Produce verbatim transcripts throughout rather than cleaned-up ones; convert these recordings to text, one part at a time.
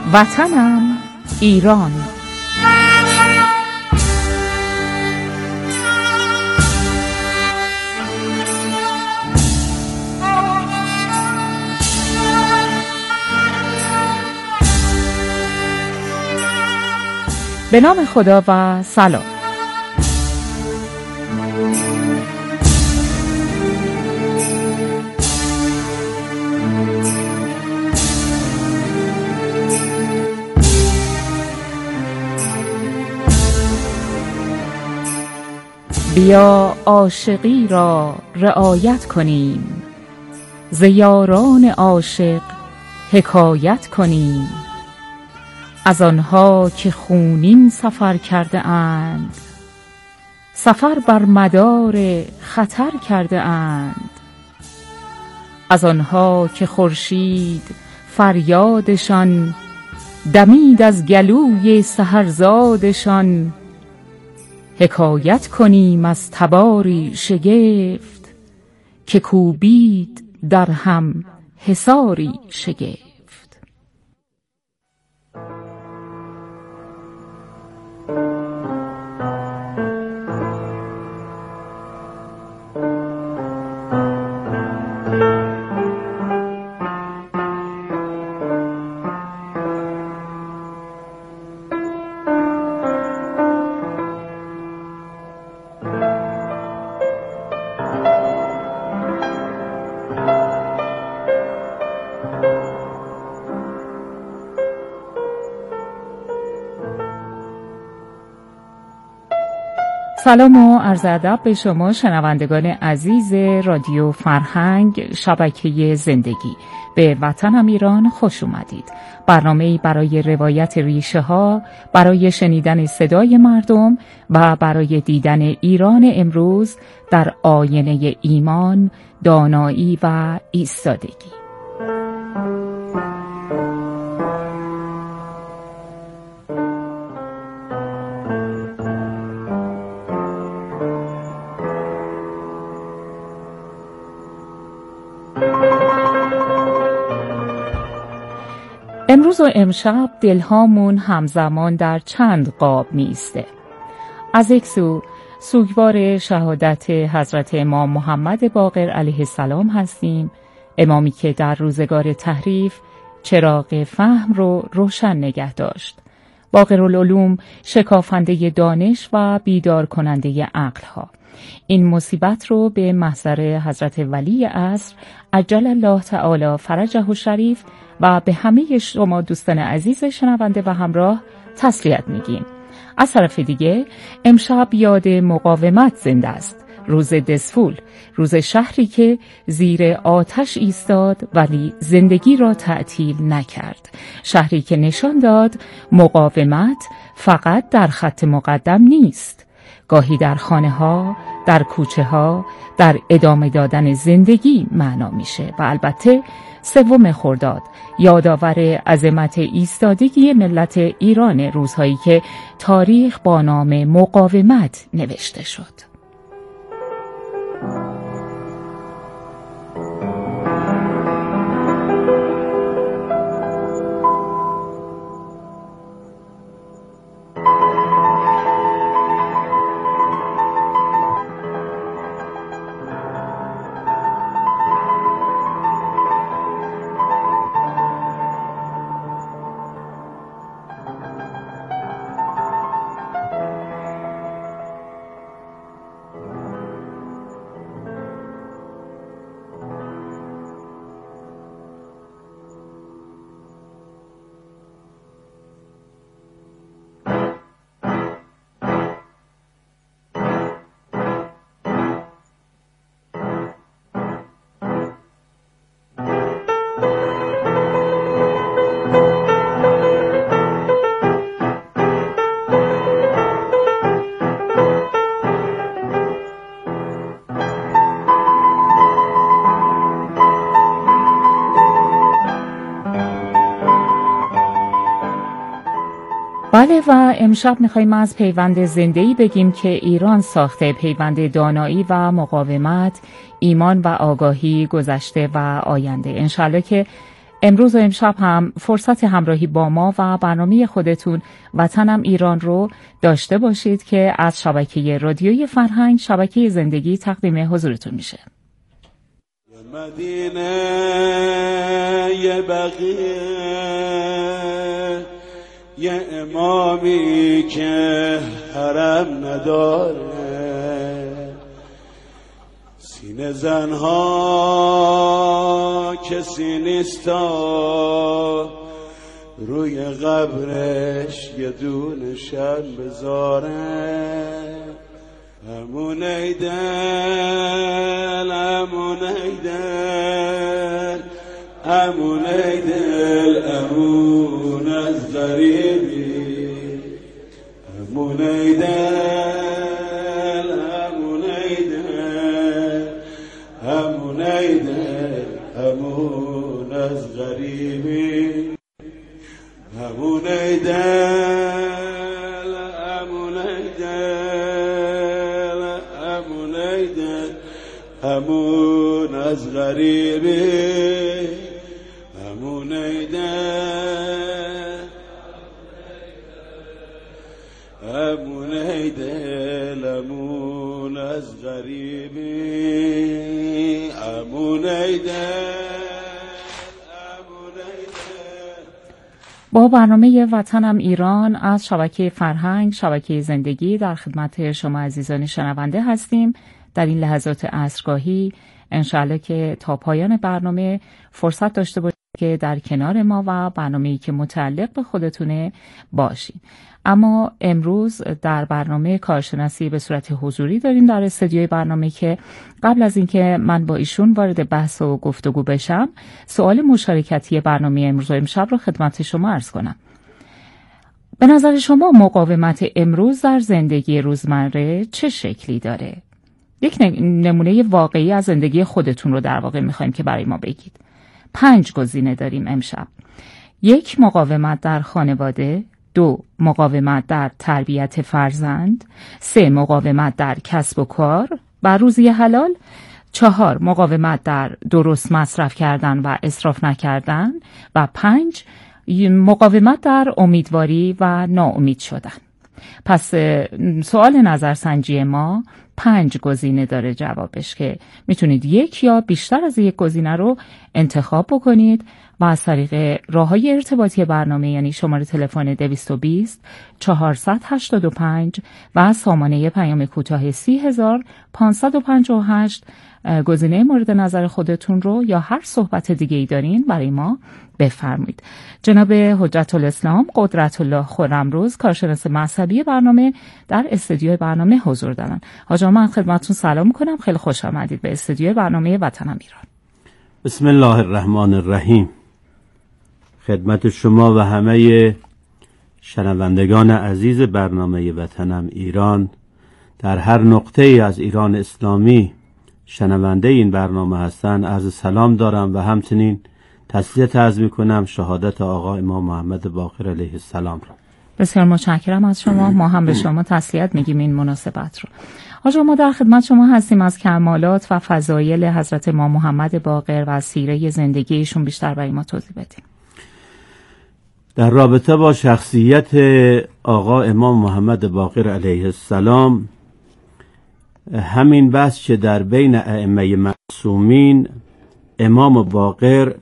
وطنم ایران. به نام خدا و سلام. بیا عاشقی را رعایت کنیم، ز یاران عاشق حکایت کنیم. از آنها که خونین سفر کرده اند، سفر بر مدار خطر کرده اند. از آنها که خورشید فریادشان، دمید از گلوی سحرزادشان. حکایت کنیم از تباری شگفت، که کوبید در هم حصاری شگفت. سلام و عرض ادب به شما شنوندگان عزیز رادیو فرهنگ شبکه زندگی. به وطنم ایران خوش اومدید. برنامه‌ای برای روایت ریشه ها، برای شنیدن صدای مردم و برای دیدن ایران امروز در آینه ایمان، دانایی و ایستادگی. امروز و امشب دلهامون همزمان در چند قاب میسته. از یک سو سوگوار شهادت حضرت امام محمد باقر علیه السلام هستیم، امامی که در روزگار تحریف چراغ فهم رو روشن نگه داشت. باقرالعلوم، شکافنده دانش و بیدار کننده عقلها. این مصیبت رو به محضر حضرت ولی عصر عجل الله تعالی فرجه الشریف و به همه شما دوستان عزیز شنونده و همراه تسلیت میگیم. از طرف دیگه امشب یاد مقاومت زنده است. روز دسفول، روز شهری که زیر آتش ایستاد ولی زندگی را تعطیل نکرد. شهری که نشان داد مقاومت فقط در خط مقدم نیست. گاهی در خانه ها، در کوچه ها، در ادامه دادن زندگی معنا میشه. و البته سوم خرداد یادآور عظمت ایستادگی ملت ایران، روزهایی که تاریخ با نام مقاومت نوشته شد. بله و امشب میخواییم از پیوند زنده‌ای بگیم که ایران ساخته، پیوند دانایی و مقاومت، ایمان و آگاهی، گذشته و آینده. انشالله که امروز و امشب هم فرصت همراهی با ما و برنامه خودتون وطنم ایران رو داشته باشید که از شبکه رادیوی فرهنگ، شبکه زندگی تقدیم حضورتون میشه. مدینه یه بقیه یه امامی که حرم نداره، سینه زنها کسی نیستا روی قبرش یه دونه شب بذاره. امون ایدل امون ایدل امون ایدل امون از غریبی، امون ایدل امون ایدل امون ایدل امون از غریبی، امون ایدل امون ایدل امون ایدل امون از غریبی، امون ایدل امون ایدل امون از غریبی، امون ایدل. با برنامه وطنم ایران از شبکه فرهنگ، شبکه زندگی در خدمت شما عزیزان شنونده هستیم. در این لحظات عصرگاهی انشاءالله که تا پایان برنامه فرصت داشته باشید که در کنار ما و برنامه‌ای که متعلق به خودتونه باشید. اما امروز در برنامه کارشناسی به صورت حضوری داریم در استودیوی برنامه که قبل از اینکه من با ایشون وارد بحث و گفتگو بشم، سوال مشارکتی برنامه امروز و امشب رو خدمت شما عرض کنم. به نظر شما مقاومت امروز در زندگی روزمره چه شکلی داره؟ یک نمونه واقعی از زندگی خودتون رو در واقع میخوایم که برای ما بگید. پنج گزینه داریم امشب. یک، مقاومت در خانواده. دو، مقاومت در تربیت فرزند. سه، مقاومت در کسب و کار و روزی حلال. چهار، مقاومت در درست مصرف کردن و اسراف نکردن. و پنج، مقاومت در امیدواری و ناامید شدن. پس سوال نظرسنجی ما پنج گزینه داره جوابش که میتونید یک یا بیشتر از یک گزینه رو انتخاب بکنید و از طریق راه‌های ارتباطی برنامه، یعنی شماره تلفن دویست و بیست چهارصد و هشتاد و پنج و سامانه پیام کوتاه سی هزار پانصد و پنجاه و هشت گزینه مورد نظر خودتون رو یا هر صحبت دیگه ای دارین برای ما بفرمایید. جناب حجت الاسلام قدرت الله خرمروز، کارشناس مذهبی برنامه، در استودیوی برنامه حضور دارن. حاج آقا من خدمتتون سلام میکنم، خیلی خوش آمدید به استودیوی برنامه وطنم ایران. بسم الله الرحمن الرحیم. خدمت شما و همه شنوندگان عزیز برنامه وطنم ایران در هر نقطه ای از ایران اسلامی شنونده این برنامه هستند عرض سلام دارم و همچنین تسلیت عرض میکنم شهادت آقا امام محمد باقر علیه السلام را. بسیار متشکرم از شما. ما هم به شما تسلیت میگیم این مناسبت رو. آقا ما در خدمت شما هستیم از کمالات و فضایل حضرت امام محمد باقر و سیره زندگیشون بیشتر برای ما توضیح بدیم. در رابطه با شخصیت آقا امام محمد باقر علیه السلام، همین بحث که در بین ائمه معصومین امام باقر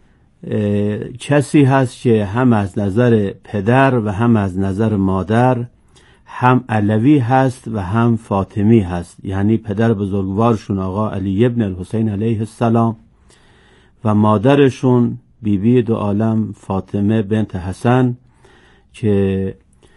کسی هست که هم از نظر پدر و هم از نظر مادر هم علوی هست و هم فاطمی هست، یعنی پدر بزرگوارشون آقا علی ابن الحسین علیه السلام و مادرشون بیبی بی دو عالم فاطمه بنت حسن که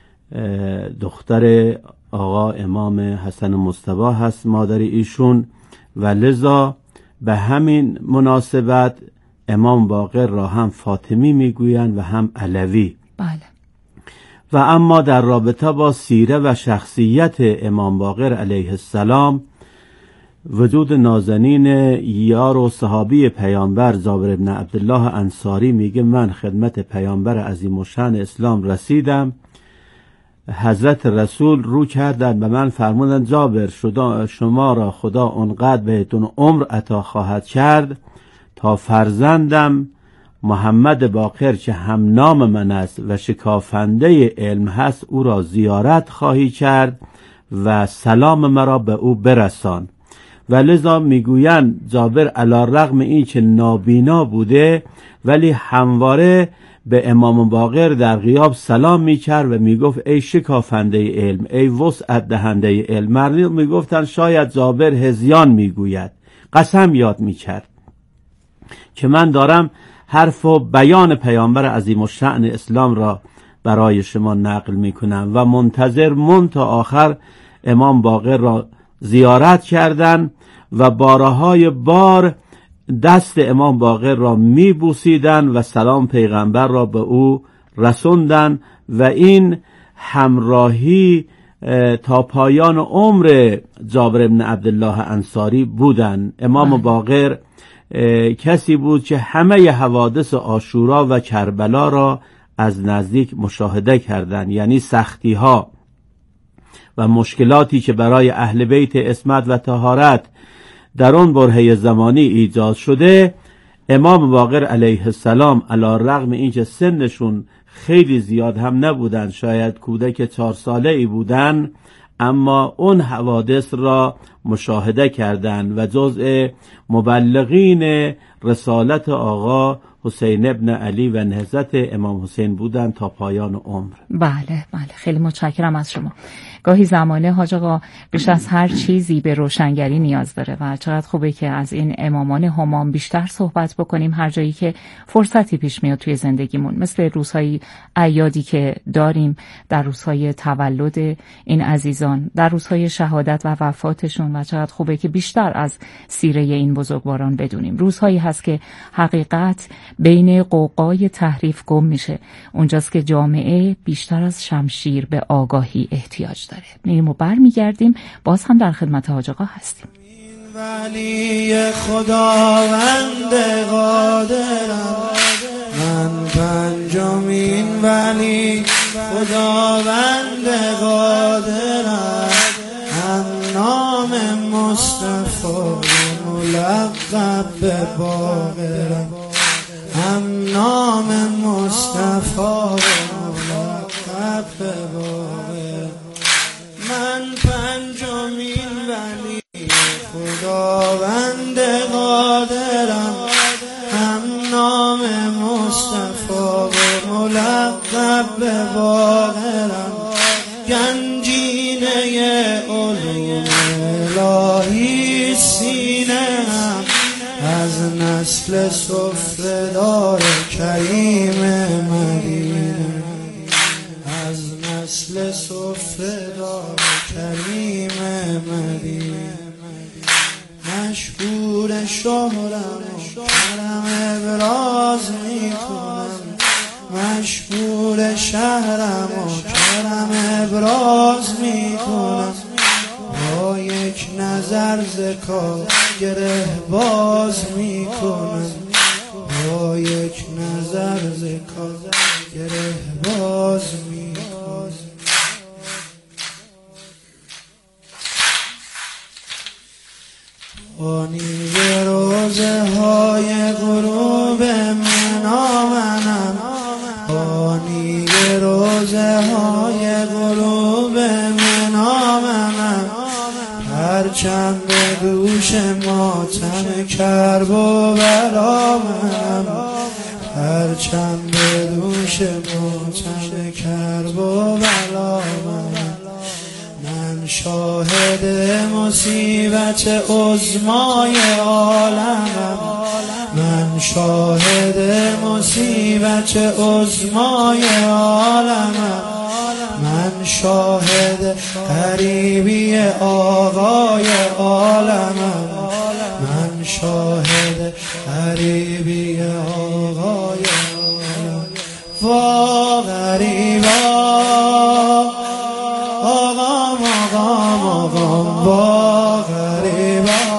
دختر آقا امام حسن مصطفی هست مادر ایشون، و لذا به همین مناسبت امام باقر را هم فاطمی میگویند و هم علوی. بله. و اما در رابطه با سیره و شخصیت امام باقر علیه السلام، وجود نازنین یار و صحابی پیامبر جابر بن عبدالله انصاری میگه من خدمت پیامبر عظیم الشأن اسلام رسیدم، حضرت رسول رو کردند به من فرمودند جابر شما را خدا اونقدر بهتون عمر عطا خواهد کرد تا فرزندم محمد باقر که هم نام من است و شکافنده علم هست او را زیارت خواهی کرد و سلام مرا به او برسان. و لذا میگویند جابر علی رغم این که نابینا بوده ولی همواره به امام باقر در غیاب سلام میکرد و میگفت ای شکافنده علم، ای وسعت دهنده علم. مردم میگفتن شاید جابر هذیان میگوید، قسم یاد میکرد که من دارم حرف و بیان پیامبر عظیم الشأن اسلام را برای شما نقل میکنم. و منتظر من تا آخر امام باقر را زیارت کردند و بارهای بار دست امام باقر را میبوسیدند و سلام پیغمبر را به او رسوندند و این همراهی تا پایان عمر جابر بن عبدالله انصاری بودند. امام باقر کسی بود که همه حوادث عاشورا و کربلا را از نزدیک مشاهده کردند، یعنی سختی ها و مشکلاتی که برای اهل بیت عصمت و طهارت در اون برهه زمانی ایجاد شده. امام باقر علیه السلام علی رغم اینکه سنشون خیلی زیاد هم نبودن، شاید کودک چهار ساله ای بودن، اما اون حوادث را مشاهده کردند و جزء مبلغین رسالت آقا حسین ابن علی و نهضت امام حسین بودن تا پایان عمر. بله بله، خیلی متشکرم از شما. گاهی زمانه حاج آقا بیش از هر چیزی به روشنگری نیاز داره و چقدر خوبه که از این امامان همام بیشتر صحبت بکنیم هر جایی که فرصتی پیش میاد توی زندگیمون، مثل روزهای اعیادی که داریم، در روزهای تولد این عزیزان، در روزهای شهادت و وفاتشون، و چقدر خوبه که بیشتر از سیره این بزرگواران بدونیم. روزهایی هست که حقیقت بین قوقای تحریف گم میشه، اونجاست که جامعه بیشتر از شمشیر به آگاهی احتیاج داره. میریم و بر میگردیم، باز هم در خدمت حاج آقا هستیم. ولی خداوند قادرم، من پنجمین ولی خداوند قادرم، هم نام مصطفی ملقب به باقرم، هم نام مصطفی ملقب به باقرم. من پنجمین ولی خداوند قادرم، هم نام مصطفی ملقب به باقرم، گنجینه علوم الهی سینه‌ام، از نسل سفره‌دار کریم مدینه، از نسل سفره‌دار کریم مدینه. مشهور شهرم و کرم ابراز میکنم، مشهور شهرم و کرم ابراز میکنم، با یک نظر زکا گره باز میکنم، با یک نظر زکا گره باز میکنم. بانی روزه های غروب منامنم، بانی روزه های غروب منامنم، پرچم به دوش ماتم کرب و برامنم، پرچم به دوش ماتم کرب و برامنم. من شاهد مصیبت عظمای عالمم، من شاهد مصیبت عظمای عالمم، من شاهد غریبی آقای عالمم، من شاهد غریبی آقای عالمم. وا غریبا آقام آقام آقام، وا غریبا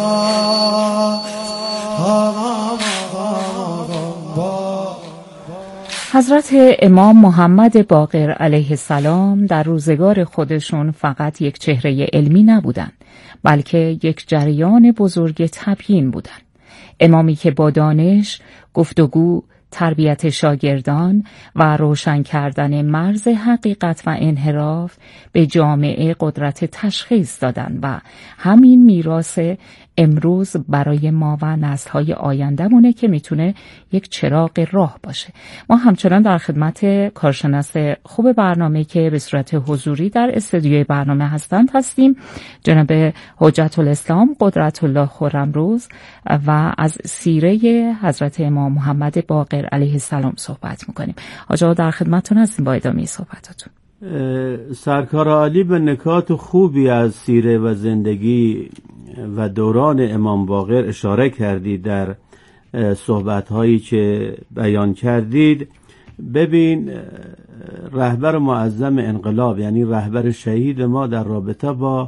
آقام آقام آقام، وا. حضرت امام محمد باقر علیه السلام در روزگار خودشون فقط یک چهره علمی نبودند، بلکه یک جریان بزرگ تبیین بودند. امامی که با دانش، گفتگو، تربیت شاگردان و روشن کردن مرز حقیقت و انحراف به جامعه قدرت تشخیص دادن و همین میراث امروز برای ما و نسل‌های آینده‌مونه که میتونه یک چراغ راه باشه. ما همچنان در خدمت کارشناس خوب برنامه که به صورت حضوری در استودیوی برنامه هستند هستیم، جناب حجت الاسلام قدرت الله خرمروز، و از سیره حضرت امام محمد باقر علیه السلام صحبت میکنیم. آقا در خدمتتون هستیم با ادامه صحبتاتون. سرکار عالی به نکات خوبی از سیره و زندگی و دوران امام باقر اشاره کردید در صحبت‌هایی که بیان کردید. ببین، رهبر معظم انقلاب یعنی رهبر شهید ما در رابطه با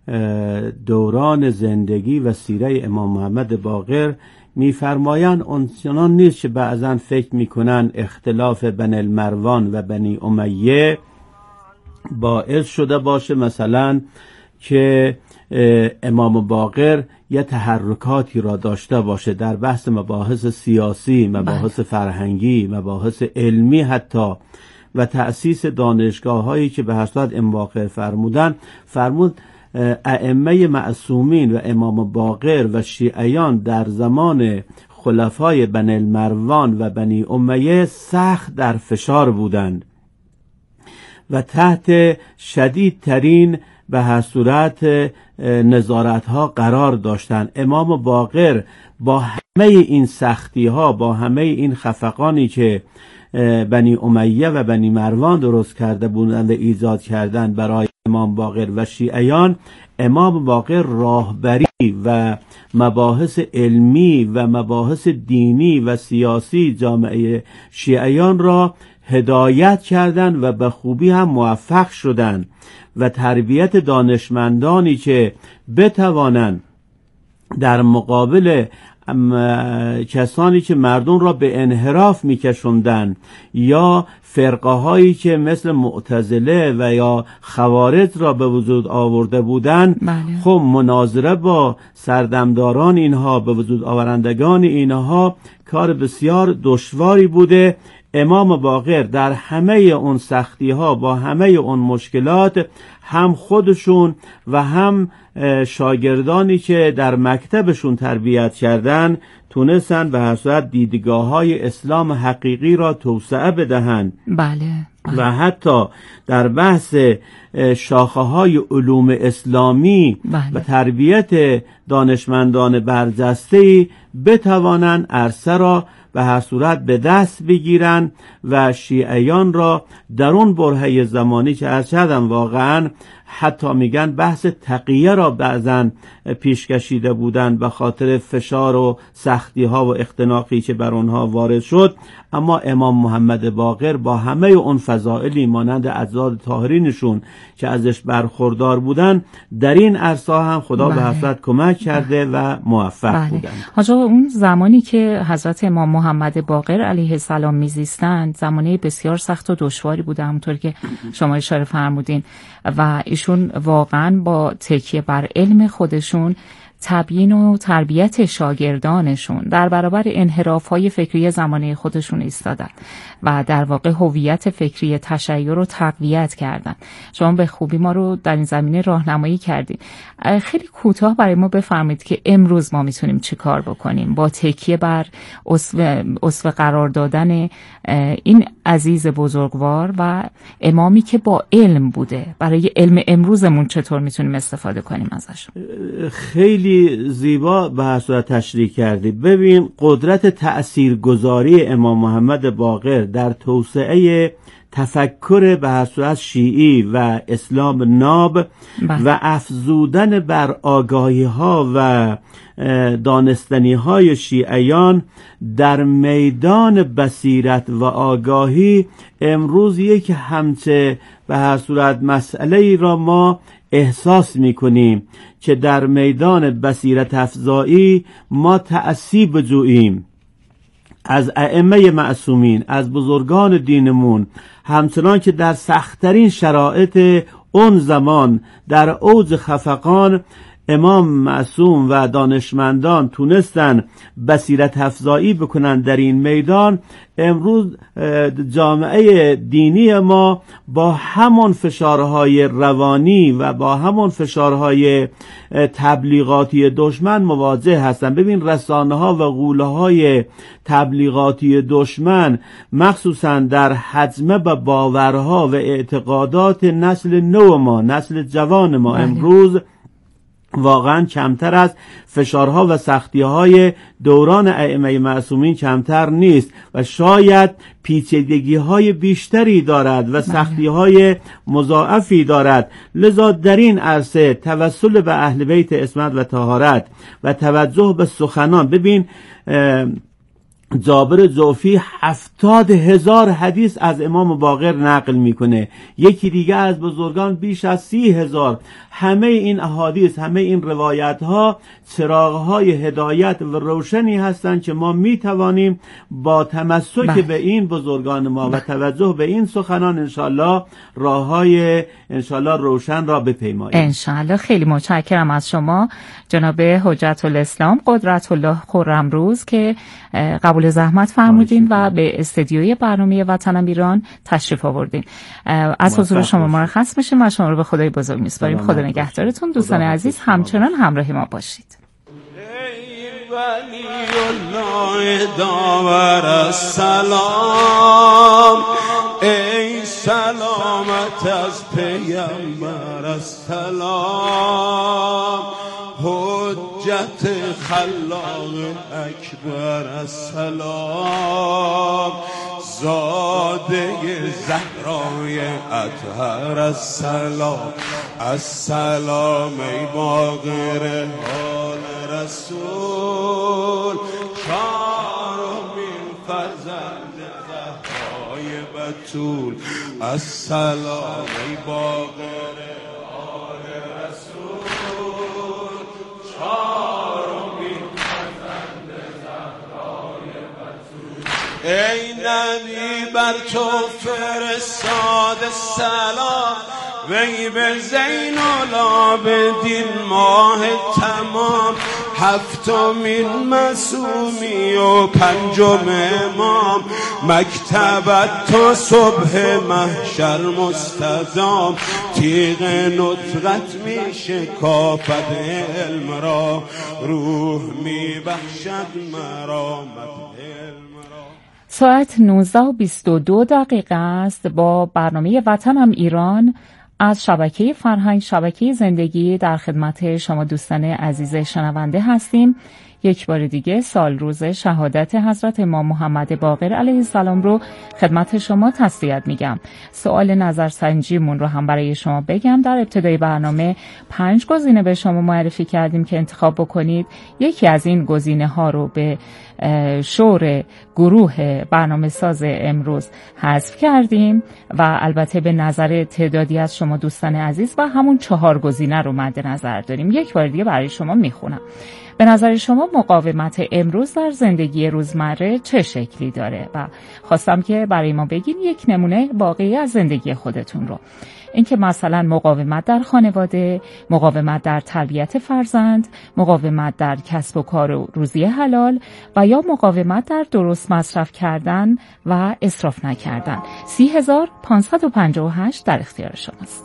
دوران زندگی و سیره امام محمد باقر می‌فرمایند آنچنان نیست که بعضن فکر می‌کنن اختلاف بین المروان و بنی امیه باعث شده باشه مثلا که امام باقر یه تحرکاتی را داشته باشه در بحث مباحث سیاسی، مباحث فرهنگی، مباحث علمی حتی، و تأسیس دانشگاه هایی که به هر صورت امام باقر فرمودن. فرمود ائمه معصومین و امام باقر و شیعیان در زمان خلفای بنی المروان و بنی امیه سخت در فشار بودند و تحت شدیدترین به هر صورت نظارت ها قرار داشتند. امام باقر با همه این سختی ها، با همه این خفقانی که بنی امیه و بنی مروان درست کرده بودند و ایجاد کردند برای امام باقر و شیعیان، امام باقر راهبری و مباحث علمی و مباحث دینی و سیاسی جامعه شیعیان را هدایت کردند و به خوبی هم موفق شدند و تربیت دانشمندانی که بتوانند در مقابل کسانی که مردم را به انحراف میکشوندند یا فرقه هایی که مثل معتزله و یا خوارج را به وجود آورده بودند، خب مناظره با سردمداران اینها، به وجود آورندگان اینها کار بسیار دشواری بوده. امام باقر در همه اون سختی ها، با همه اون مشکلات، هم خودشون و هم شاگردانی که در مکتبشون تربیت کردن تونستن به هر صورت دیدگاه های اسلام حقیقی را توسعه بدهند. بله, بله. و حتی در بحث شاخه های علوم اسلامی بله. و تربیت دانشمندان برجسته‌ای بتوانند عرصه را به هر صورت به دست بگیرن و شیعیان را در اون برهه زمانی که عرض کردم واقعا حتی میگن بحث تقیه را بعضن پیش کشیده بودن به خاطر فشار و سختی ها و اختناقی که بر اونها وارد شد، اما امام محمد باقر با همه اون فضائلی مانند اجداد طاهرینشون که ازش برخوردار بودن در این عرصه هم خدا بله. به حضرت کمک کرده بله. و موفق بله. بودن. حاجا اون زمانی که حضرت امام محمد باقر علیه السلام میزیستند زمانه بسیار سخت و دشواری بوده، همونطور که شما اشاره فرمودین، و ایشون واقعا با تکیه بر علم خودشون تبیین و تربیت شاگردانشون در برابر انحراف‌های فکری زمانه خودشون ایستادن و در واقع هویت فکری تشیع رو تقویت کردن. شما به خوبی ما رو در این زمینه راهنمایی کردین. خیلی کوتاه برای ما بفرمایید که امروز ما میتونیم چی کار بکنیم با تکیه بر اسوه, اسوه قرار دادن این عزیز بزرگوار و امامی که با علم بوده. برای علم امروزمون چطور میتونیم استفاده کنیم ازش؟ خیلی زیبا به هر صورت تشریح کردی. ببین قدرت تأثیرگذاری امام محمد باقر در توسعه تفکر به هر صورت شیعی و اسلام ناب بله. و افزودن بر آگاهی ها و دانستنی های شیعیان در میدان بصیرت و آگاهی امروز یک همچه به هر صورت مسئله ای را ما احساس میکنیم که در میدان بصیرت افزایی ما تعصیب جوییم از ائمه معصومین، از بزرگان دینمون، همچنان که در سخت‌ترین شرایط اون زمان در اوج خفقان امام معصوم و دانشمندان تونستن بصیرت افزایی بکنن در این میدان، امروز جامعه دینی ما با همون فشارهای روانی و با همون فشارهای تبلیغاتی دشمن مواجه هستن. ببین رسانه ها و غوله های تبلیغاتی دشمن مخصوصا در هضمه و باورها و اعتقادات نسل نو ما، نسل جوان ما بله. امروز واقعا کمتر از فشارها و سختیهای دوران ائمه معصومین کمتر نیست و شاید پیچیدگی‌های بیشتری دارد و سختی‌های مضاعفی دارد. لذا در این عرصه توسل به اهل بیت عصمت و طهارت و توجه به سخنان، ببین جابر جوفی هفتاد هزار حدیث از امام باقر نقل میکنه، یکی دیگه از بزرگان بیش از سی هزار. همه این احادیث، همه این روایت ها چراغ های هدایت و روشنی هستند که ما میتوانیم با تمسک بله. به این بزرگان ما بله. و توجه به این سخنان انشالله راه های انشالله روشن را بپیماییم انشالله. خیلی متشکرم از شما جناب حجت الاسلام قدرت الله خرمروز که قبول زحمت فرمودین و به استدیوی برنامه وطنم ایران تشریف آوردین. از حضور شما مرخص میشیم و شما رو به خدای بزرگ میسپاریم. خدا نگهدارتون. دوستان عزیز همچنان همراه ما باشید. ای ولی الله داور السلام، ای سلامت از پیامبر السلام، حجت خلاق اکبر السلام، زاده زهرای اطهر السلام، السلام ای باقر حال رسول، چهارمین فرزند زهرای بتول، السلام ای باقر حال رسول، چهارمین فرزند زهرای بتول. ای نبی بر تو فرستاد سلام، وی به زین العابدین ماه تمام، هفتمین معصومی و پنجم امام، مکتبت تو صبح محشر مستدام، تیغ نطقت می شکافد علم را، روح می بخشد مرامت علم را. ساعت نوزده و بیست و دو دقیقه است. با برنامه وطنم ایران از شبکه فرهنگ، شبکه زندگی در خدمت شما دوستان عزیز شنونده هستیم. یک بار دیگه سال روز شهادت حضرت امام محمد باقر علیه السلام رو خدمت شما تسلیت میگم. سوال نظرسنجیمون رو هم برای شما بگم. در ابتدای برنامه پنج گزینه به شما معرفی کردیم که انتخاب بکنید. یکی از این گزینه ها رو به شور گروه برنامه ساز امروز حذف کردیم و البته به نظر تعدادی از شما دوستان عزیز و همون چهار گزینه رو مد نظر داریم. یک بار دیگه برای شما میخونم. به نظر شما مقاومت امروز در زندگی روزمره چه شکلی داره؟ و خواستم که برای ما بگین یک نمونه واقعی از زندگی خودتون رو. اینکه مثلا مقاومت در خانواده، مقاومت در تربیت فرزند، مقاومت در کسب و کار و روزی حلال و یا مقاومت در درست مصرف کردن و اسراف نکردن. سی هزار پانصد و پنجاه و هشت در اختیار شماست.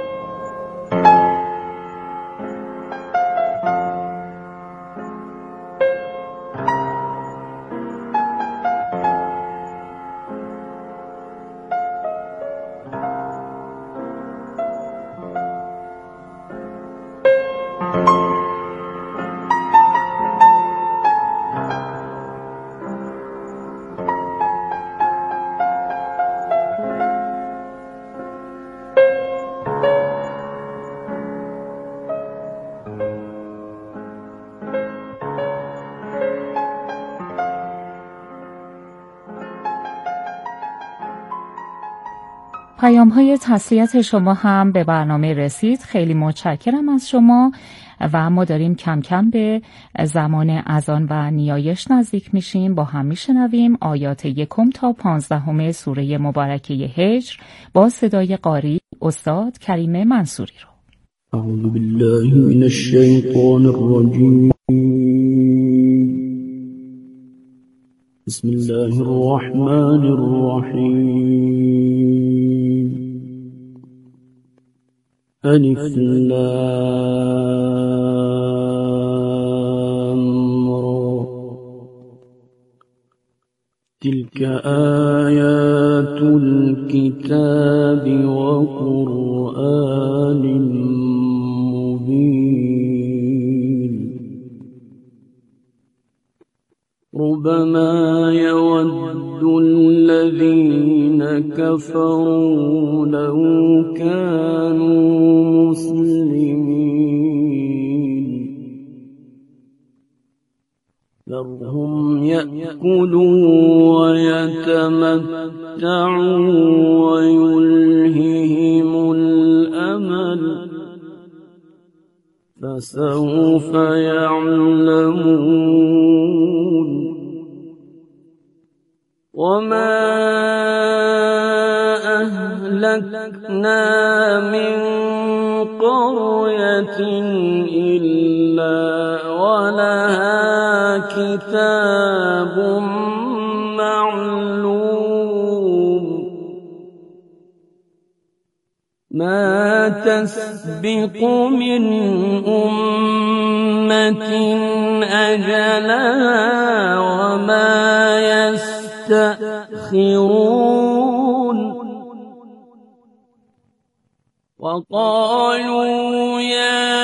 پیام های تسلیت شما هم به برنامه رسید. خیلی متشکرم از شما و ما داریم کم کم به زمان اذان و نیایش نزدیک میشیم. با هم میشنویم آیات یکم تا پانزدهم سوره مبارکه هجر با صدای قاری استاد کریم منصوری رو. أعوذ بالله من الشيطان الرجيم. بسم الله الرحمن الرحيم. ألف لام را. تلك آيات الكتاب وقرآن مبين. ربما يود الذين كفروا لو كانوا مسلمين. ذرهم يأكلوا ويتمتعوا ويلههم الأمل، فسوف يعلمون. وما أهلكنا من قرية إلا ولها كتاب معلوم. ما تسبق من أمة أجلها وما يستأخرون. وقالوا يا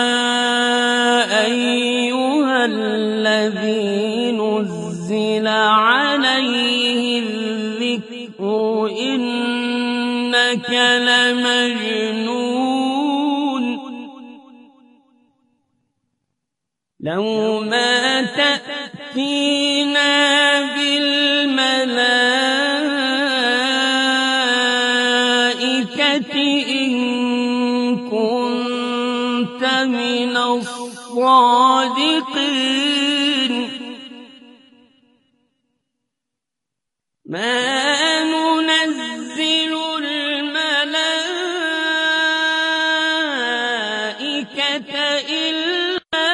أيها الذي نزل عليه الذكر إنك لمجنون. لو ما تأتينا بالملائكة إن كنت من الصادقين. ما ننزل الملائكة إلا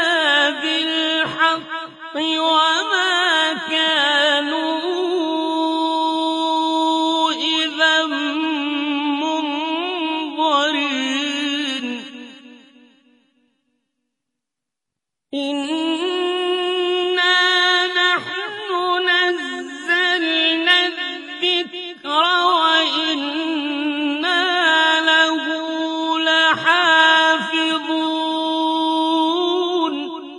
بالحق وما كانوا إذا منظرين. إنا نحن نزلنا الذكر وإنا له لحافظون.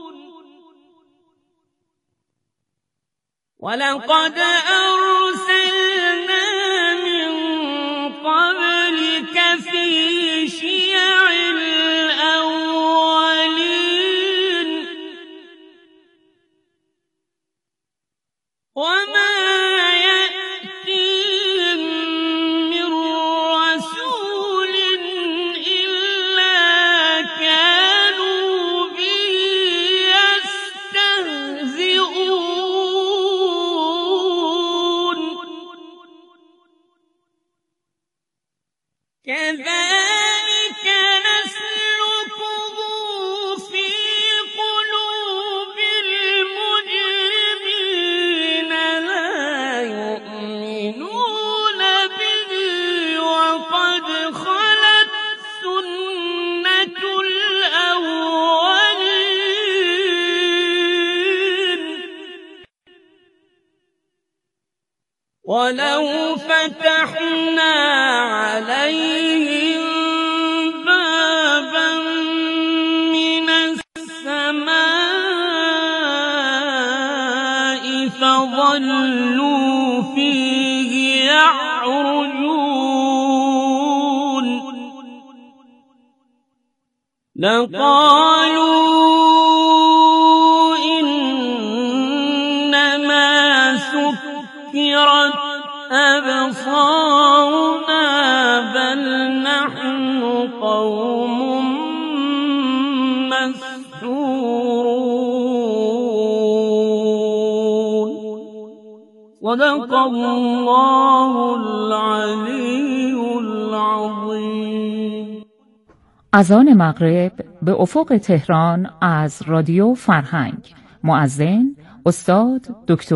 ولقد أرسلنا من قبلك في شيع الأولين. وما يأتيهم من رسول إلا كانوا به يستهزئون. كذلك نسلكه في قلوب المجرمين لا يؤمنون به وقد خلت سنة الأولين. ولو فتحنا عليهم بابا من السماء فظلوا فيه يعرجون لقالوا إنما سكرت أبصارنا بل نحن قوم مسحورون. صدق الله العلي العظيم. اذان مغرب به افق تهران از رادیو فرهنگ. مؤذن استاد دکتر